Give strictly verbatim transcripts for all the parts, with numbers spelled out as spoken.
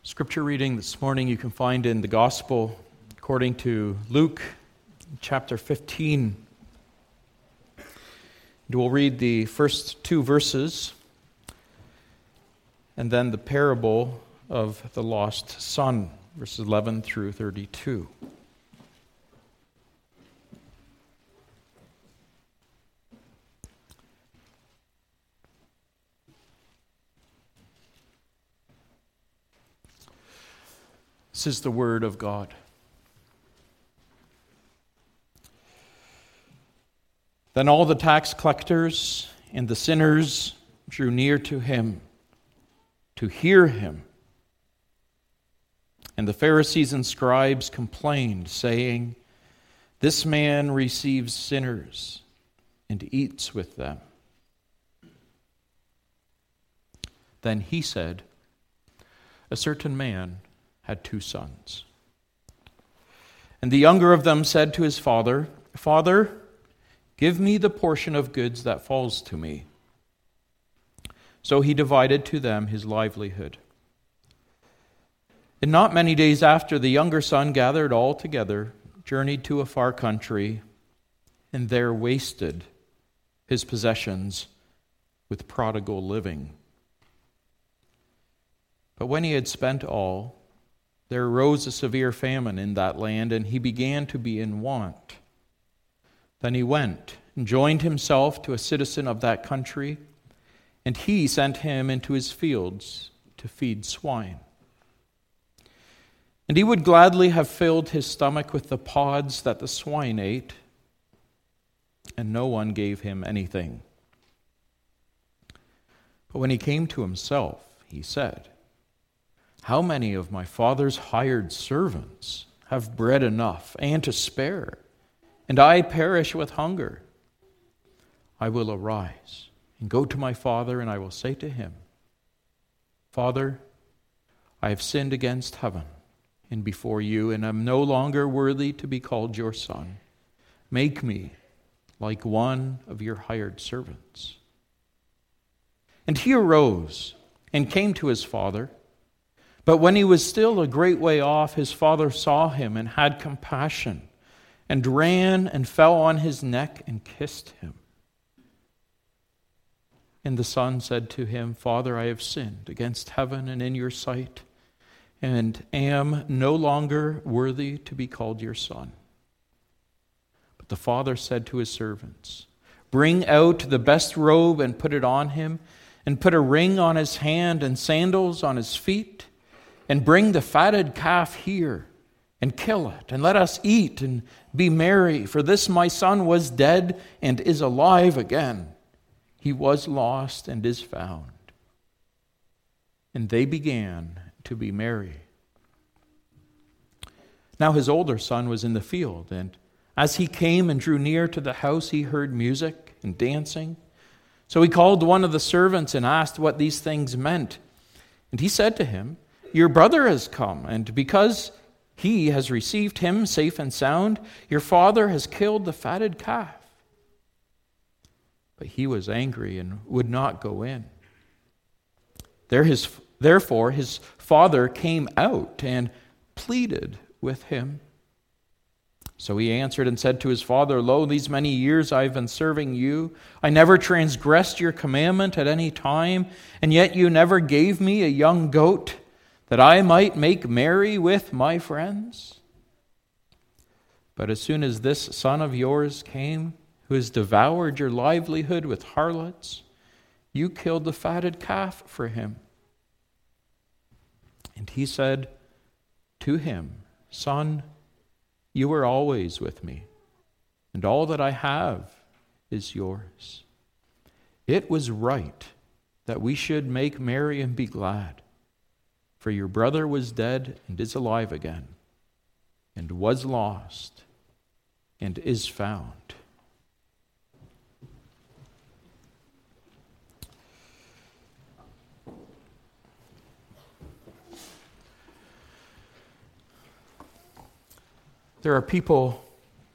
Scripture reading this morning you can find in the Gospel according to Luke chapter fifteen. And we'll read the first two verses and then the parable of the lost son, verses eleven through thirty-two. This is the word of God. Then all the tax collectors and the sinners drew near to him to hear him. And the Pharisees and scribes complained, saying, "This man receives sinners and eats with them." Then he said, "A certain man had two sons. And the younger of them said to his father, 'Father, give me the portion of goods that falls to me.' So he divided to them his livelihood. And not many days after, the younger son gathered all together, journeyed to a far country, and there wasted his possessions with prodigal living. But when he had spent all, there arose a severe famine in that land, and he began to be in want. Then he went and joined himself to a citizen of that country, and he sent him into his fields to feed swine. And he would gladly have filled his stomach with the pods that the swine ate, and no one gave him anything. But when he came to himself, he said, 'How many of my father's hired servants have bread enough and to spare, and I perish with hunger? I will arise and go to my father, and I will say to him, Father, I have sinned against heaven and before you, and am no longer worthy to be called your son. Make me like one of your hired servants.' And he arose and came to his father. But when he was still a great way off, his father saw him and had compassion, and ran and fell on his neck and kissed him. And the son said to him, 'Father, I have sinned against heaven and in your sight, and am no longer worthy to be called your son.' But the father said to his servants, 'Bring out the best robe and put it on him, and put a ring on his hand and sandals on his feet. And bring the fatted calf here, and kill it, and let us eat and be merry. For this my son was dead and is alive again. He was lost and is found.' And they began to be merry. Now his older son was in the field, and as he came and drew near to the house, he heard music and dancing. So he called one of the servants and asked what these things meant. And he said to him, 'Your brother has come, and because he has received him safe and sound, your father has killed the fatted calf.' But he was angry and would not go in. There his, therefore his father came out and pleaded with him. So he answered and said to his father, 'Lo, these many years I have been serving you. I never transgressed your commandment at any time, and yet you never gave me a young goat, that I might make merry with my friends. But as soon as this son of yours came, who has devoured your livelihood with harlots, you killed the fatted calf for him.' And he said to him, 'Son, you are always with me, and all that I have is yours. It was right that we should make merry and be glad. For your brother was dead and is alive again, and was lost and is found.'" There are people,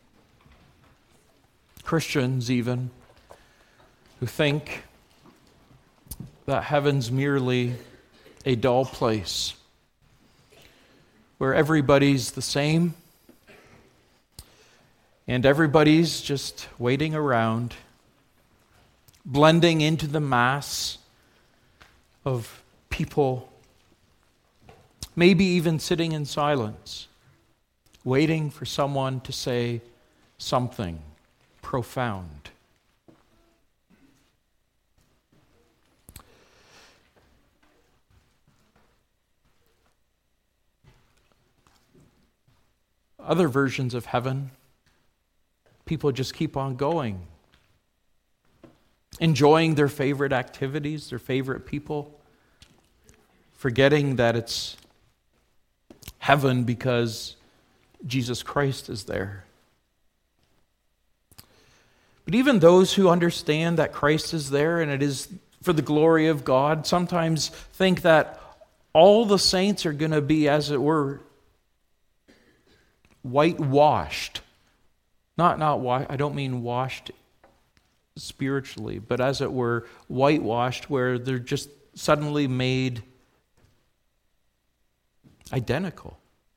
Christians even, who think that heaven's merely a dull place where everybody's the same and everybody's just waiting around, blending into the mass of people, maybe even sitting in silence, waiting for someone to say something profound. Other versions of heaven, people just keep on going, enjoying their favorite activities, their favorite people, forgetting that it's heaven because Jesus Christ is there. But even those who understand that Christ is there and it is for the glory of God sometimes think that all the saints are going to be, as it were, whitewashed. Not, not, wa- I don't mean washed spiritually, but as it were, whitewashed, where they're just suddenly made identical.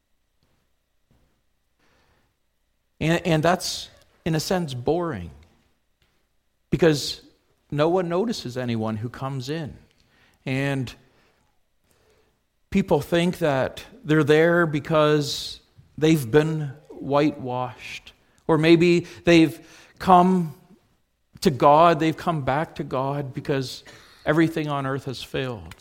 And, and that's, in a sense, boring. Because no one notices anyone who comes in. And people think that they're there because they've been whitewashed. Or maybe they've come to God, they've come back to God because everything on earth has failed.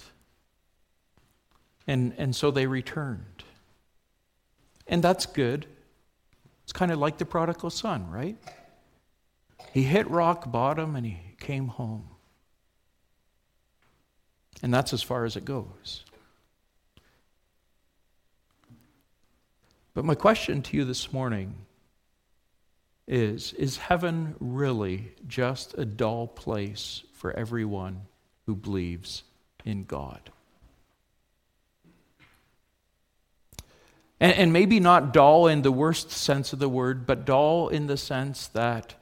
And, and so they returned. And that's good. It's kind of like the prodigal son, right? He hit rock bottom and he came home. And that's as far as it goes. But my question to you this morning is, is heaven really just a dull place for everyone who believes in God? And, and maybe not dull in the worst sense of the word, but dull in the sense that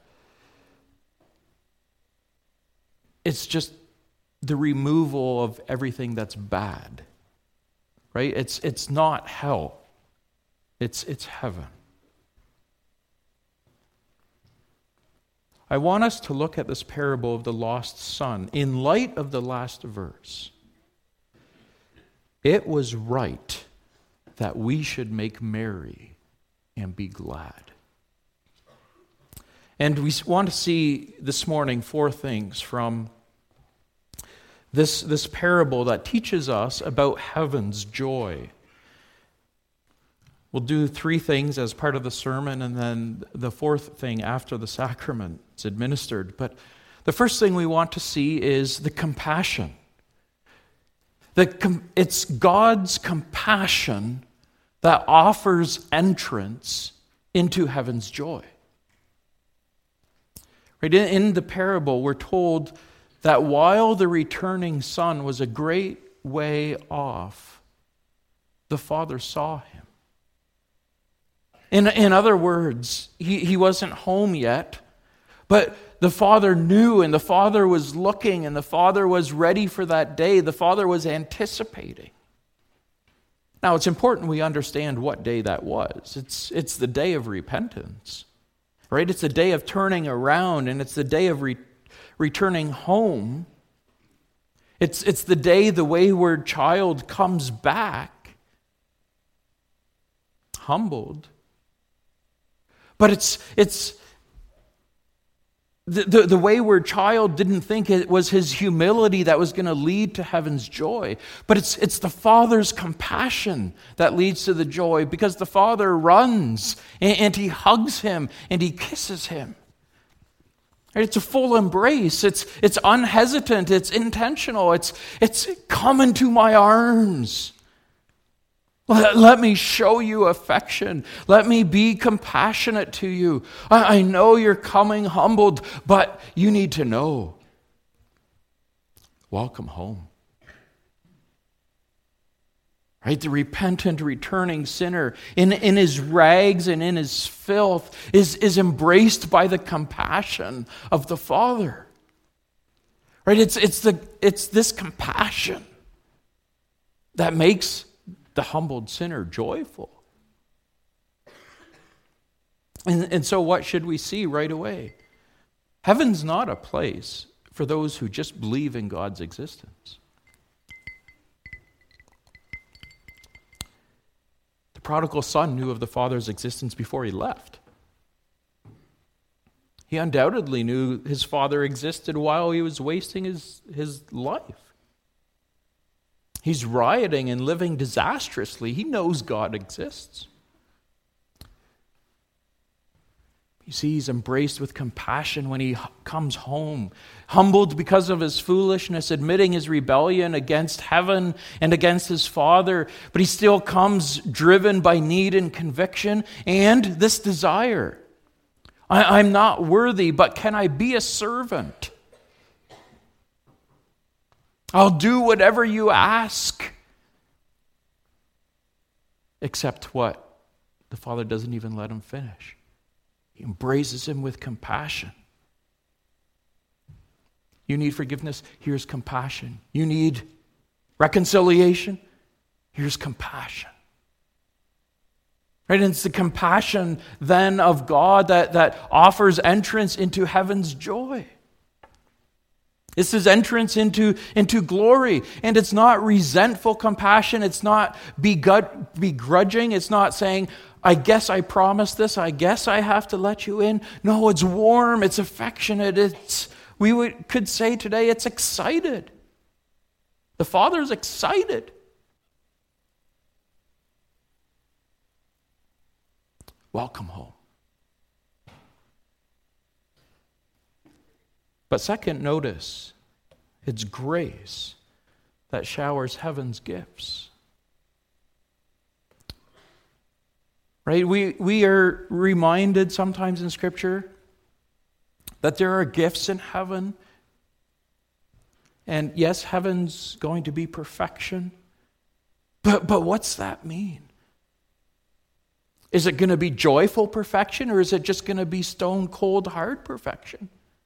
it's just the removal of everything that's bad, right? It's it's not hell. It's it's heaven. I want us to look at this parable of the lost son in light of the last verse. It was right that we should make merry and be glad. And we want to see this morning four things from this, this parable that teaches us about heaven's joy. We'll do three things as part of the sermon, and then the fourth thing after the sacrament is administered. But the first thing we want to see is the compassion. The, it's God's compassion that offers entrance into heaven's joy. Right? In, in the parable, we're told that while the returning son was a great way off, the Father saw him. In, in other words, he, he wasn't home yet, but the Father knew, and the Father was looking, and the Father was ready for that day. The Father was anticipating. Now, it's important we understand what day that was. It's, it's the day of repentance, right? It's the day of turning around, and it's the day of re, returning home. It's, it's the day the wayward child comes back, humbled. But it's it's the, the, the wayward child didn't think it was his humility that was going to lead to heaven's joy. But it's it's the Father's compassion that leads to the joy, because the Father runs and, and he hugs him and he kisses him. It's a full embrace. It's it's unhesitant. It's intentional. It's it's come into my arms. Let, let me show you affection. Let me be compassionate to you. I, I know you're coming humbled, but you need to know. Welcome home. Right? The repentant, returning sinner in, in his rags and in his filth is, is embraced by the compassion of the Father. Right? It's, it's, the, it's this compassion that makes the humbled sinner joyful. And, and so what should we see right away? Heaven's not a place for those who just believe in God's existence. The prodigal son knew of the Father's existence before he left. He undoubtedly knew his father existed while he was wasting his, his life. He's rioting and living disastrously. He knows God exists. You see, he's embraced with compassion when he comes home, humbled because of his foolishness, admitting his rebellion against heaven and against his father. But he still comes driven by need and conviction and this desire. I, I'm not worthy, but can I be a servant? I'll do whatever you ask. Except what? The father doesn't even let him finish. He embraces him with compassion. You need forgiveness? Here's compassion. You need reconciliation? Here's compassion. Right? And it's the compassion then of God that, that offers entrance into heaven's joy. It's his entrance into, into glory. And it's not resentful compassion. It's not begut, begrudging. It's not saying, I guess I promised this. I guess I have to let you in. No, it's warm. It's affectionate. It's, we would, could say today, it's excited. The Father's excited. Welcome home. But second, notice, it's grace that showers heaven's gifts. Right? We, we are reminded sometimes in Scripture that there are gifts in heaven. And yes, heaven's going to be perfection. But, but what's that mean? Is it going to be joyful perfection, or is it just going to be stone cold hard perfection?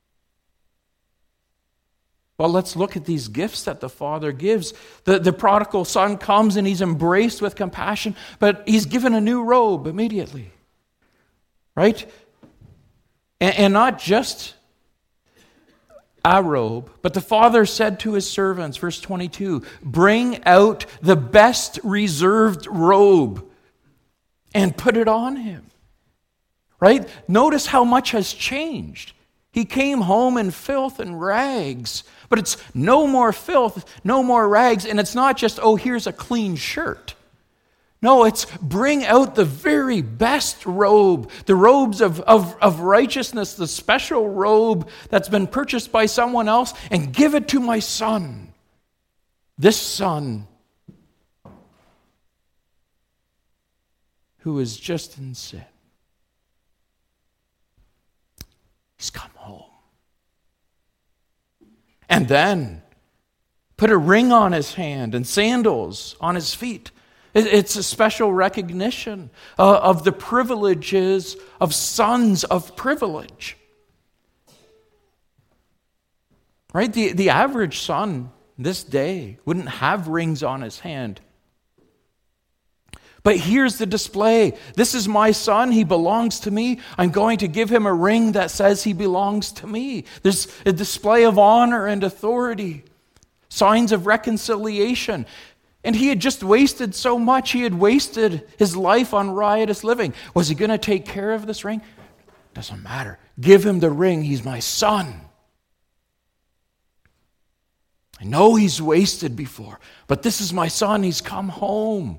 Well, let's look at these gifts that the Father gives. The, the prodigal son comes and he's embraced with compassion, but he's given a new robe immediately. Right? And, and not just a robe, but the Father said to his servants, verse twenty-two, bring out the best reserved robe and put it on him. Right? Notice how much has changed. He came home in filth and rags, but it's no more filth, no more rags, and it's not just, oh, here's a clean shirt. No, it's bring out the very best robe, the robes of, of, of righteousness, the special robe that's been purchased by someone else, and give it to my son. This son who is just in sin. He's come home. And then put a ring on his hand and sandals on his feet. It's a special recognition uh, of the privileges of sons of privilege. Right? The, the average son this day wouldn't have rings on his hand. But here's the display. This is my son. He belongs to me. I'm going to give him a ring that says he belongs to me. There's a display of honor and authority. Signs of reconciliation. And he had just wasted so much. He had wasted his life on riotous living. Was he going to take care of this ring? Doesn't matter. Give him the ring. He's my son. I know he's wasted before, but this is my son. He's come home.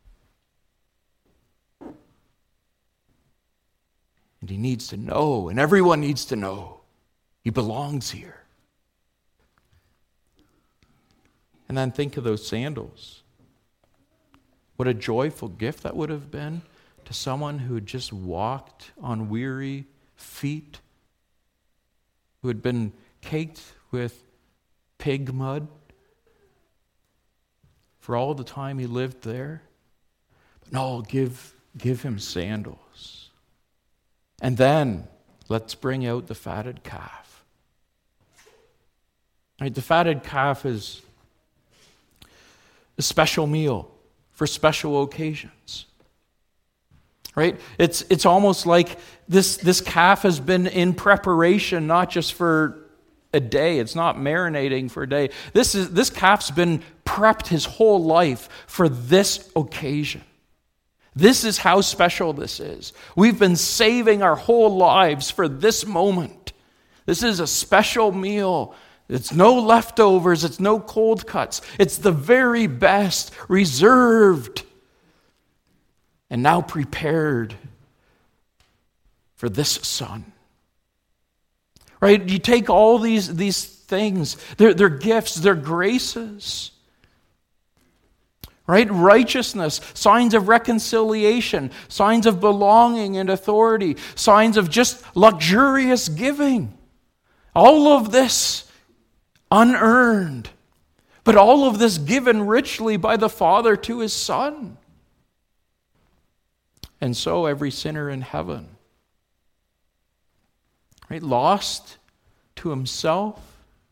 And he needs to know, and everyone needs to know, he belongs here. And then think of those sandals. What a joyful gift that would have been to someone who had just walked on weary feet, who had been caked with pig mud for all the time he lived there. But no, give, give him sandals. And then, let's bring out the fatted calf. Right, the fatted calf is a special meal for special occasions. Right? It's it's almost like this, this calf has been in preparation, not just for a day. It's not marinating for a day. This is this calf's been prepped his whole life for this occasion. This is how special this is. We've been saving our whole lives for this moment. This is a special meal. It's no leftovers. It's no cold cuts. It's the very best, reserved and now prepared for this son. Right? You take all these, these things, they're, they're gifts, they're graces. Right? Righteousness, signs of reconciliation, signs of belonging and authority, signs of just luxurious giving. All of this unearned, but all of this given richly by the Father to his Son. And so every sinner in heaven, right, lost to himself,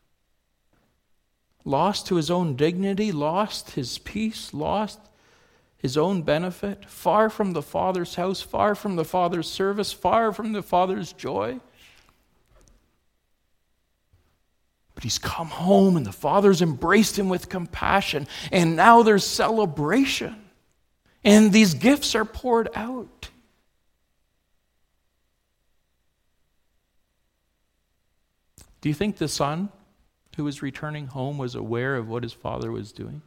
lost to his own dignity, lost his peace, lost his own benefit, far from the Father's house, far from the Father's service, far from the Father's joy. But he's come home and the Father's embraced him with compassion, and now there's celebration. And these gifts are poured out. Do you think the son who was returning home was aware of what his father was doing?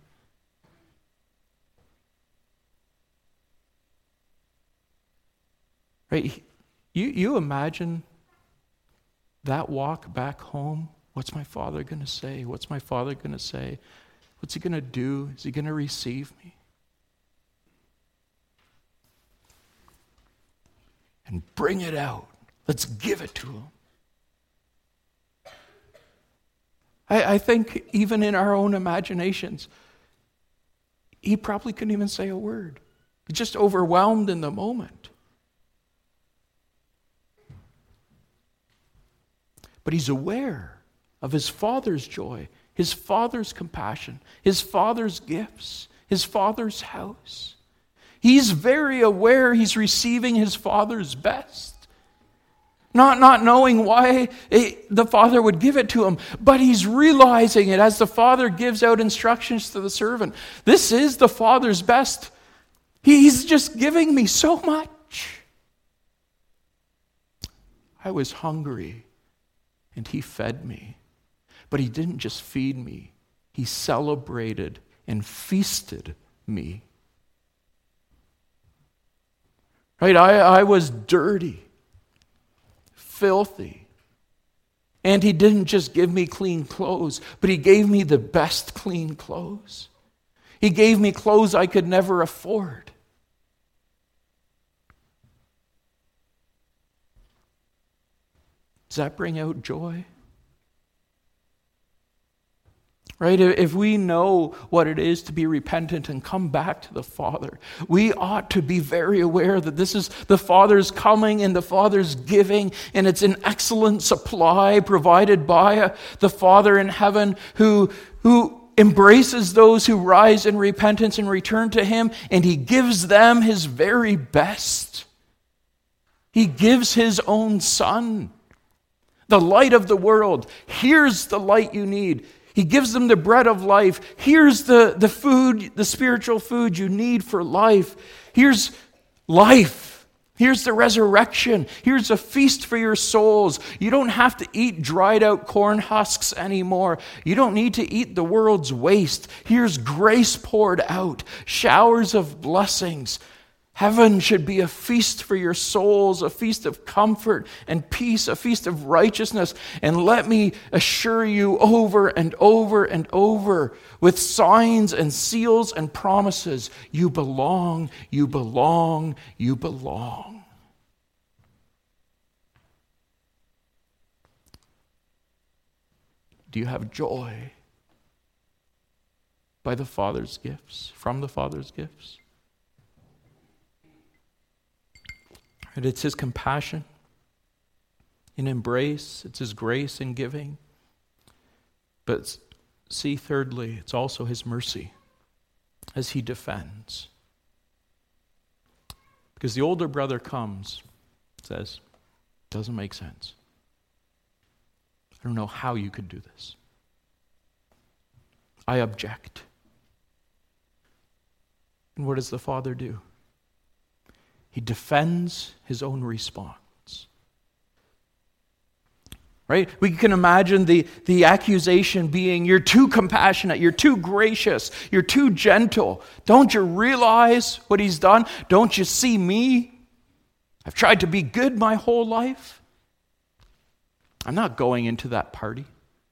Right? You, you imagine that walk back home. What's my father going to say? What's my father going to say? What's he going to do? Is he going to receive me? And bring it out. Let's give it to him. I, I think even in our own imaginations, he probably couldn't even say a word. He's just overwhelmed in the moment. But he's aware of his Father's joy, his Father's compassion, his Father's gifts, his Father's house. He's very aware he's receiving his Father's best. Not, not knowing why it, the Father would give it to him, but he's realizing it as the Father gives out instructions to the servant. This is the Father's best. He's just giving me so much. I was hungry, and he fed me. But he didn't just feed me. He celebrated and feasted me. Right? I, I was dirty, filthy. And he didn't just give me clean clothes, but he gave me the best clean clothes. He gave me clothes I could never afford. Does that bring out joy? Right? If we know what it is to be repentant and come back to the Father, we ought to be very aware that this is the Father's coming and the Father's giving, and it's an excellent supply provided by the Father in heaven who, who embraces those who rise in repentance and return to him, and he gives them his very best. He gives his own Son, the light of the world. Here's the light you need. He gives them the bread of life. Here's the, the food, the spiritual food you need for life. Here's life. Here's the resurrection. Here's a feast for your souls. You don't have to eat dried out corn husks anymore. You don't need to eat the world's waste. Here's grace poured out, showers of blessings. Heaven should be a feast for your souls, a feast of comfort and peace, a feast of righteousness. And let me assure you over and over and over, with signs and seals and promises, you belong, you belong, you belong. Do you have joy by the Father's gifts, from the Father's gifts? And it's his compassion in embrace. It's his grace in giving. But see, thirdly, it's also his mercy as he defends. Because the older brother comes, says, doesn't make sense. I don't know how you could do this. I object. And what does the father do? He defends his own response. Right? We can imagine the, the accusation being, you're too compassionate, you're too gracious, you're too gentle. Don't you realize what he's done? Don't you see me? I've tried to be good my whole life. I'm not going into that party.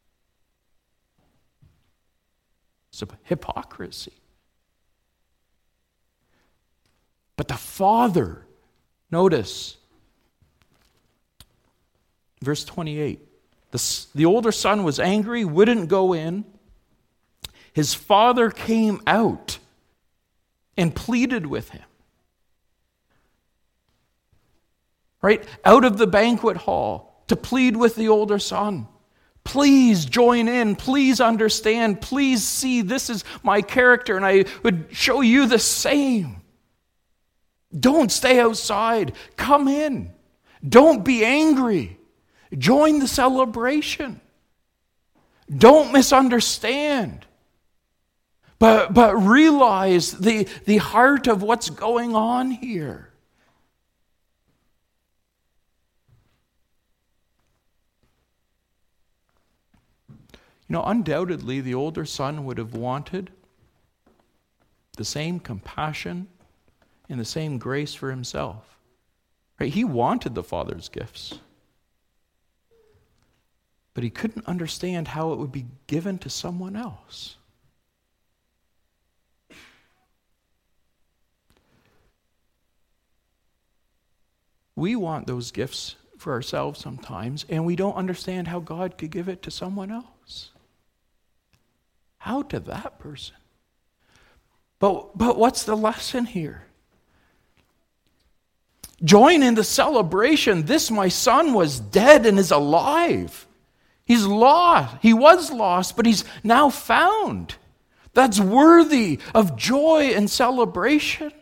It's a hypocrisy. But the father, notice, verse twenty-eight, the, the older son was angry, wouldn't go in. His father came out and pleaded with him. Right? Out of the banquet hall to plead with the older son. Please join in. Please understand. Please see this is my character, and I would show you the same. Don't stay outside. Come in. Don't be angry. Join the celebration. Don't misunderstand. But, but realize the, the heart of what's going on here. You know, undoubtedly, the older son would have wanted the same compassion and the same grace for himself. Right? He wanted the father's gifts. But he couldn't understand how it would be given to someone else. We want those gifts for ourselves sometimes, and we don't understand how God could give it to someone else. How to that person? But, but what's the lesson here? Join in the celebration. This, my son, was dead and is alive. He's lost. He was lost, but he's now found. That's worthy of joy and celebration.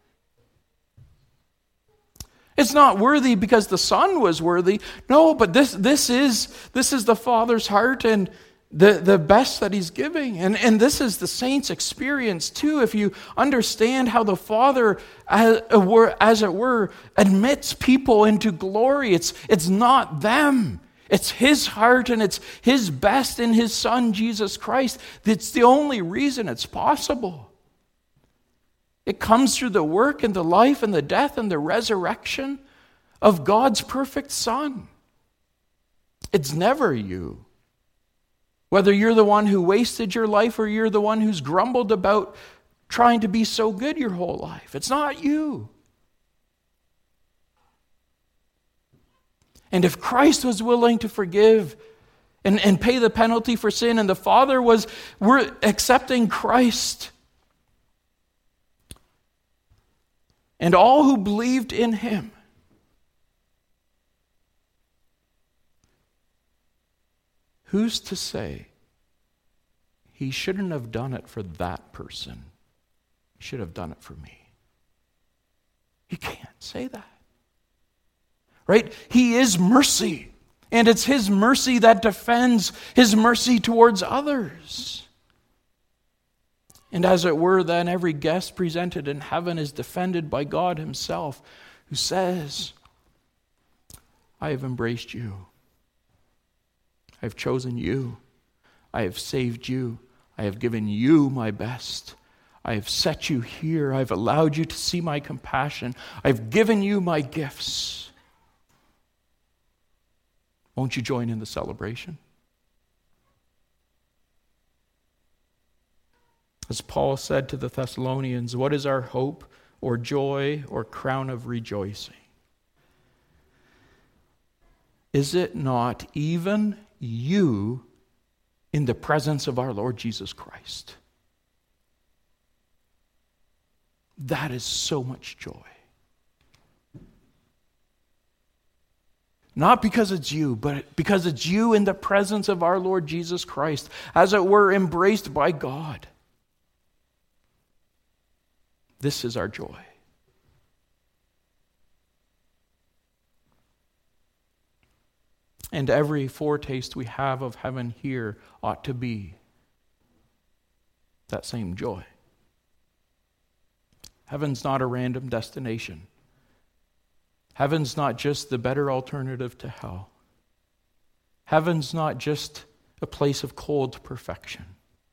It's not worthy because the son was worthy. No, but this, this is, this is the father's heart and the, the best that he's giving. And, and this is the saints' experience too. If you understand how the Father, as, as it were, admits people into glory, it's, it's not them. It's his heart and it's his best in his Son, Jesus Christ. It's the only reason it's possible. It comes through the work and the life and the death and the resurrection of God's perfect Son. It's never you. Whether you're the one who wasted your life or you're the one who's grumbled about trying to be so good your whole life. It's not you. And if Christ was willing to forgive and, and pay the penalty for sin, and the Father was we're accepting Christ, and all who believed in him, who's to say he shouldn't have done it for that person? He should have done it for me. You can't say that. Right? He is mercy. And it's his mercy that defends his mercy towards others. And as it were, then every guest presented in heaven is defended by God himself, who says, I have embraced you. I have chosen you. I have saved you. I have given you my best. I have set you here. I've allowed you to see my compassion. I've given you my gifts. Won't you join in the celebration? As Paul said to the Thessalonians, what is our hope or joy or crown of rejoicing? Is it not even you in the presence of our Lord Jesus Christ? That is so much joy. Not because it's you, but because it's you in the presence of our Lord Jesus Christ, as it were, embraced by God. This is our joy. And every foretaste we have of heaven here ought to be that same joy. Heaven's not a random destination. Heaven's not just the better alternative to hell. Heaven's not just a place of cold perfection.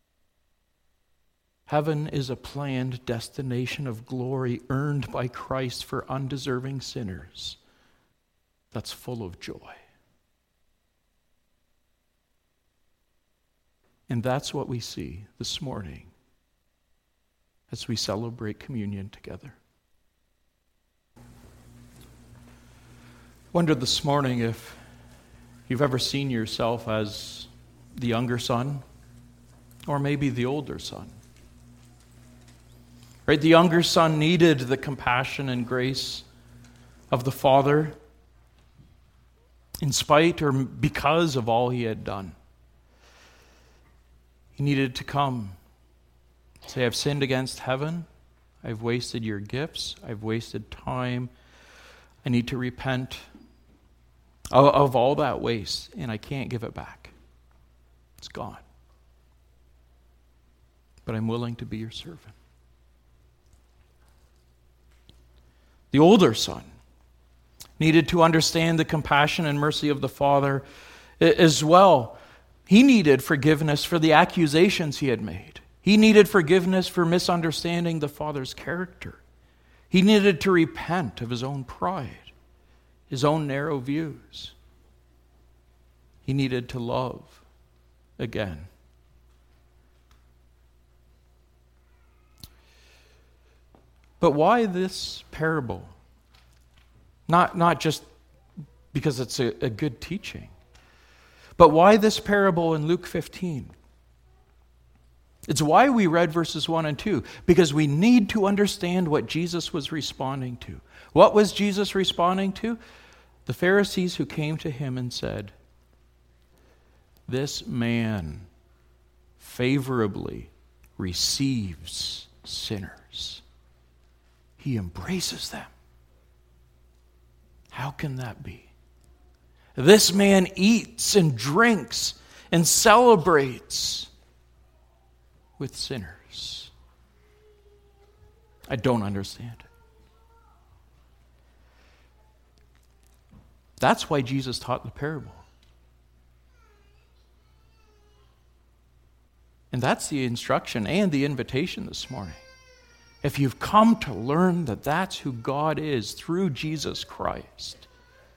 Heaven is a planned destination of glory earned by Christ for undeserving sinners that's full of joy. And that's what we see this morning as we celebrate communion together. I wonder this morning if you've ever seen yourself as the younger son or maybe the older son. Right? The younger son needed the compassion and grace of the father in spite or because of all he had done. He needed to come, say, I've sinned against heaven, I've wasted your gifts, I've wasted time, I need to repent of, of all that waste, and I can't give it back. It's gone. But I'm willing to be your servant. The older son needed to understand the compassion and mercy of the Father as well. He needed forgiveness for the accusations he had made. He needed forgiveness for misunderstanding the Father's character. He needed to repent of his own pride, his own narrow views. He needed to love again. But why this parable? Not, not just because it's a, a good teaching, but why this parable in Luke fifteen? It's why we read verses one and two, because we need to understand what Jesus was responding to. What was Jesus responding to? The Pharisees who came to him and said, this man favorably receives sinners. He embraces them. How can that be? This man eats and drinks and celebrates with sinners. I don't understand it. That's why Jesus taught the parable. And that's the instruction and the invitation this morning. If you've come to learn that that's who God is through Jesus Christ,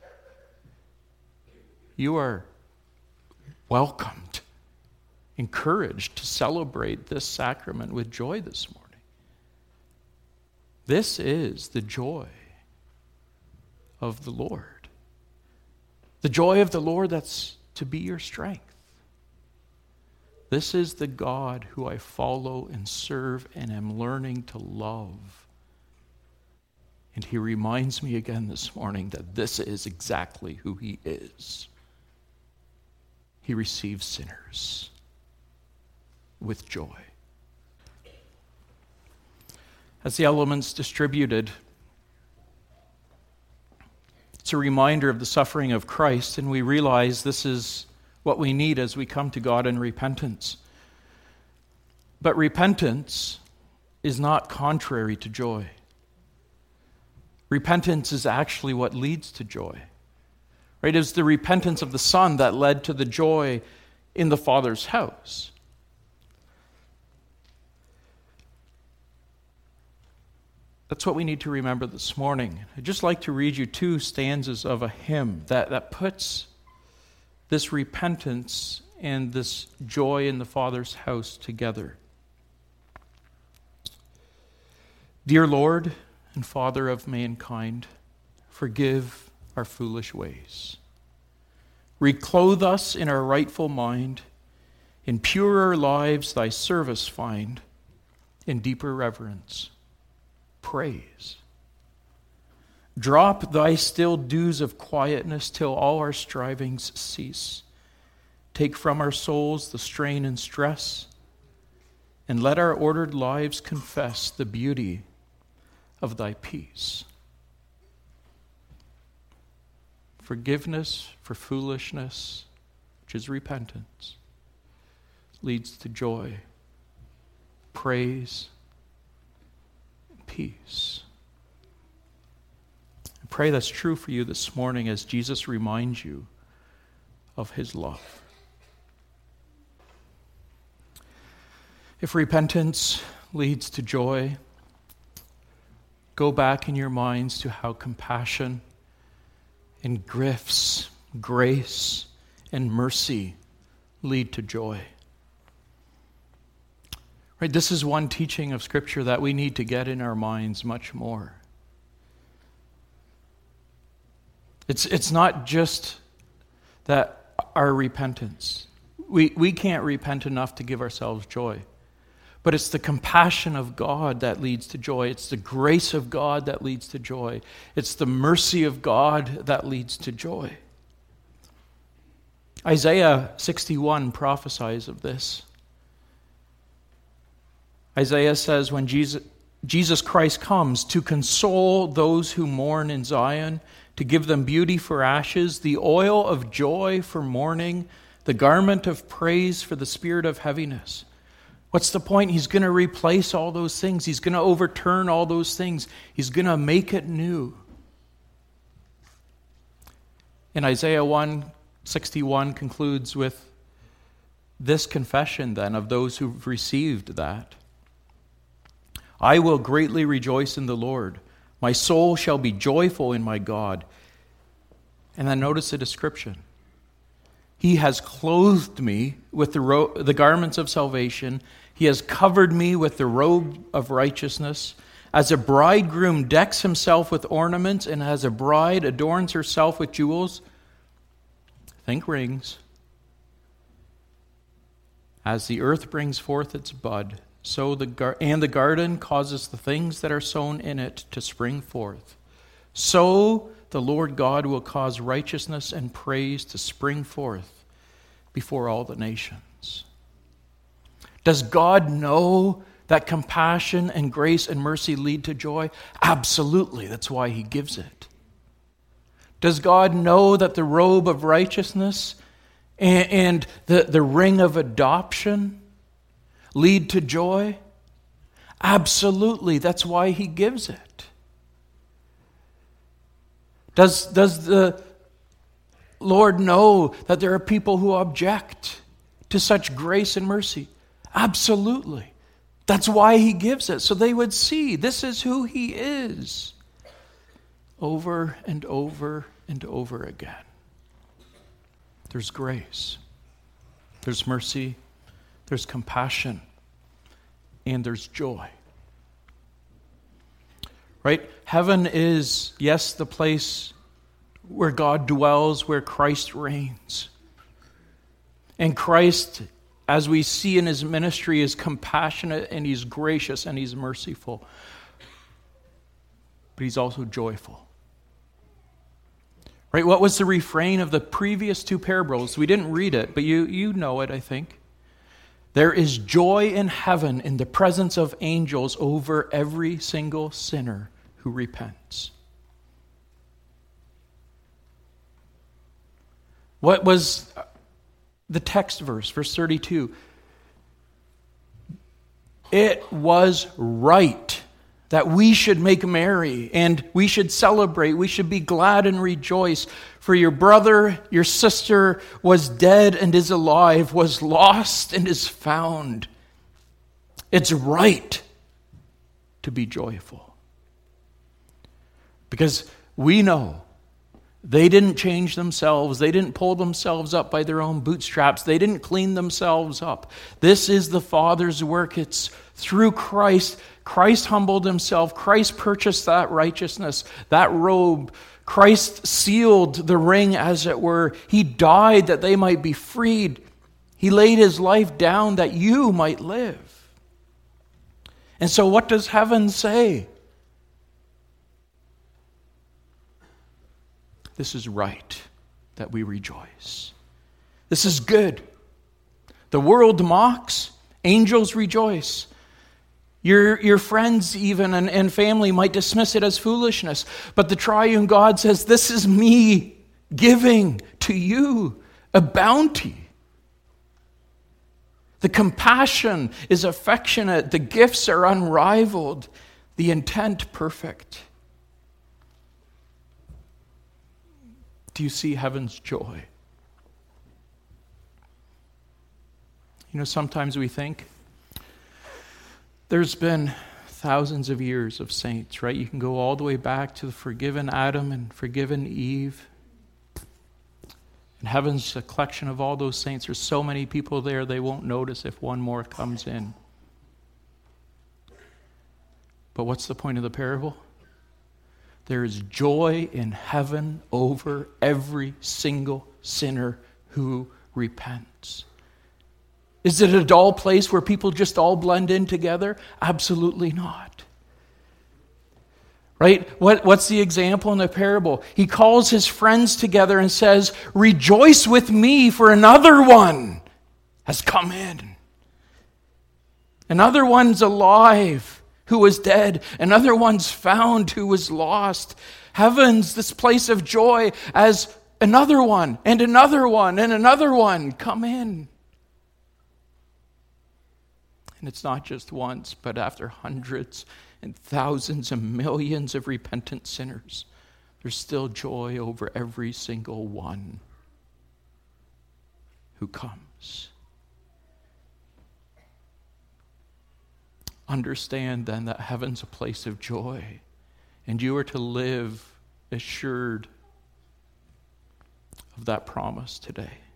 you are welcomed, encouraged to celebrate this sacrament with joy this morning. This is the joy of the Lord. The joy of the Lord that's to be your strength. This is the God who I follow and serve and am learning to love. And he reminds me again this morning that this is exactly who he is. He receives sinners with joy. As the elements distributed, it's a reminder of the suffering of Christ, and we realize this is what we need as we come to God in repentance. But repentance is not contrary to joy. Repentance is actually what leads to joy. Right? It was the repentance of the Son that led to the joy in the Father's house. That's what we need to remember this morning. I'd just like to read you two stanzas of a hymn that, that puts this repentance and this joy in the Father's house together. Dear Lord and Father of mankind, forgive our foolish ways. Reclothe us in our rightful mind. In purer lives thy service find. In deeper reverence, praise. Drop thy still dews of quietness till all our strivings cease. Take from our souls the strain and stress, and let our ordered lives confess the beauty of thy peace. forgiveness for foolishness, which is repentance, leads to joy, praise, and peace. I pray that's true for you this morning as Jesus reminds you of his love. If repentance leads to joy, go back in your minds to how compassion and gifts, grace, and mercy lead to joy. Right? This is one teaching of Scripture that we need to get in our minds much more. It's, it's not just that our repentance. We, we can't repent enough to give ourselves joy. But it's the compassion of God that leads to joy. It's the grace of God that leads to joy. It's the mercy of God that leads to joy. Isaiah sixty-one prophesies of this. Isaiah says, when Jesus, Jesus Christ comes to console those who mourn in Zion, to give them beauty for ashes, the oil of joy for mourning, the garment of praise for the spirit of heaviness. What's the point? He's going to replace all those things. He's going to overturn all those things. He's going to make it new. And Isaiah one sixty-one concludes with this confession then of those who've received that. I will greatly rejoice in the Lord. My soul shall be joyful in my God. And then notice the description. He has clothed me with the, ro- the garments of salvation. He has covered me with the robe of righteousness. As a bridegroom decks himself with ornaments, and as a bride adorns herself with jewels, think rings. As the earth brings forth its bud, so the gar- and the garden causes the things that are sown in it to spring forth, so the Lord God will cause righteousness and praise to spring forth before all the nations. Does God know that compassion and grace and mercy lead to joy? Absolutely. That's why he gives it. Does God know that the robe of righteousness and, and the, the ring of adoption lead to joy? Absolutely. That's why he gives it. Does, does the Lord know that there are people who object to such grace and mercy? Absolutely. That's why he gives it, so they would see this is who he is over and over and over again. There's grace, there's mercy, there's compassion, and there's joy. Right? Heaven is, yes, the place where God dwells, where Christ reigns. And Christ, as we see in his ministry, is compassionate and he's gracious and he's merciful. But he's also joyful. Right? What was the refrain of the previous two parables? We didn't read it, but you, you know it, I think. There is joy in heaven in the presence of angels over every single sinner who repents. What was the text verse, verse thirty-two? It was right that we should make merry and we should celebrate. We should be glad and rejoice. For your brother, your sister was dead and is alive, was lost and is found. It's right to be joyful. Because we know they didn't change themselves. They didn't pull themselves up by their own bootstraps. They didn't clean themselves up. This is the Father's work. It's through Christ. Christ humbled himself. Christ purchased that righteousness, that robe. Christ sealed the ring, as it were. He died that they might be freed. He laid his life down that you might live. And so what does heaven say? This is right that we rejoice. This is good. The world mocks, angels rejoice. Your, your friends even and, and family might dismiss it as foolishness, but the triune God says, this is me giving to you a bounty. The compassion is affectionate. The gifts are unrivaled. The intent perfect. Do you see heaven's joy? You know, sometimes we think there's been thousands of years of saints, right? You can go all the way back to the forgiven Adam and forgiven Eve. And heaven's a collection of all those saints. There's so many people there, they won't notice if one more comes in. But what's the point of the parable? There is joy in heaven over every single sinner who repents. Is it a dull place where people just all blend in together? Absolutely not. Right? What, what's the example in the parable? He calls his friends together and says, rejoice with me, for another one has come in. Another one's alive who was dead. Another one's found who was lost. Heaven's this place of joy as another one and another one and another one come in. And it's not just once, but after hundreds and thousands and millions of repentant sinners, there's still joy over every single one who comes. Understand then that heaven's a place of joy, and you are to live assured of that promise today.